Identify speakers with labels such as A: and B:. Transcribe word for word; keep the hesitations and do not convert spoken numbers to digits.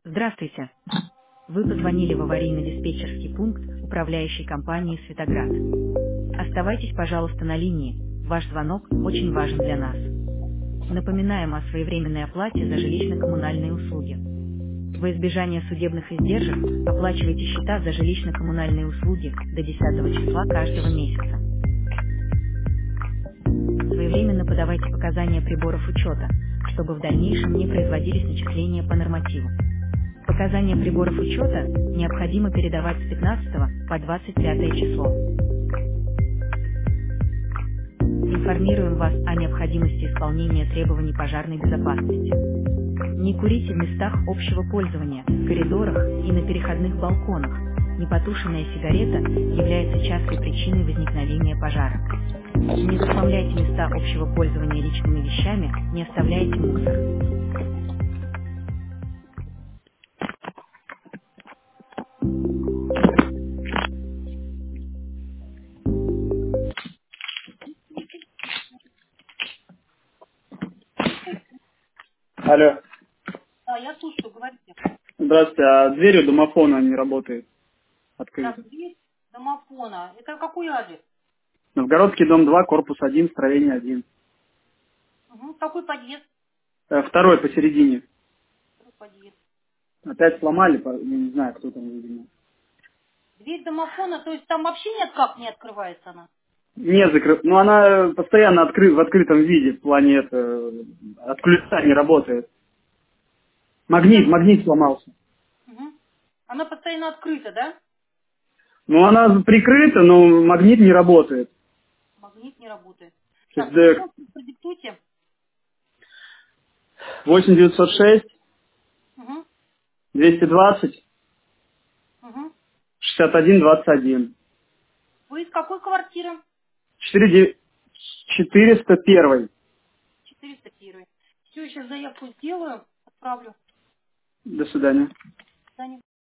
A: Здравствуйте. Вы позвонили в аварийно-диспетчерский пункт управляющей компании «Светоград». Оставайтесь, пожалуйста, на линии. Ваш звонок очень важен для нас. Напоминаем о своевременной оплате за жилищно-коммунальные услуги. Во избежание судебных издержек оплачивайте счета за жилищно-коммунальные услуги до десятого числа каждого месяца. Своевременно подавайте показания приборов учета, чтобы в дальнейшем не производились начисления по нормативу. Показания приборов учета необходимо передавать с пятнадцатого по двадцать пятое число. Информируем вас о необходимости исполнения требований пожарной безопасности. Не курите в местах общего пользования, в коридорах и на переходных балконах. Непотушенная сигарета является частой причиной возникновения пожара. Не захламляйте места общего пользования личными вещами, не оставляйте мусор.
B: Алло.
C: Да, я слушаю, говорите.
B: Здравствуйте. А дверь у домофона не работает.
C: Так,
B: Открыта.
C: дверь домофона. Это какой адрес?
B: Новгородский дом два, корпус один, строение один.
C: Угу. Какой подъезд?
B: Э, Второй посередине.
C: Какой подъезд?
B: Опять сломали, по- я не знаю, кто там, видимо.
C: Дверь домофона, то есть там вообще никак не открывается она?
B: Не закрыт. Ну, она постоянно откры... в открытом виде, в плане это, от ключа не работает. Магнит, магнит сломался.
C: Угу. Она постоянно открыта, да?
B: Ну, она прикрыта, но магнит не работает.
C: Магнит не работает.
B: То есть,
C: Так,
B: да,
C: телефон продиктуйте.
B: восемь девятьсот шесть
C: Угу.
B: двести двадцать
C: Угу.
B: шестьдесят один двадцать один.
C: Вы из какой квартиры?
B: четыреста один.
C: четыреста один. Все, сейчас заявку сделаю, отправлю.
B: До свидания.
C: До свидания.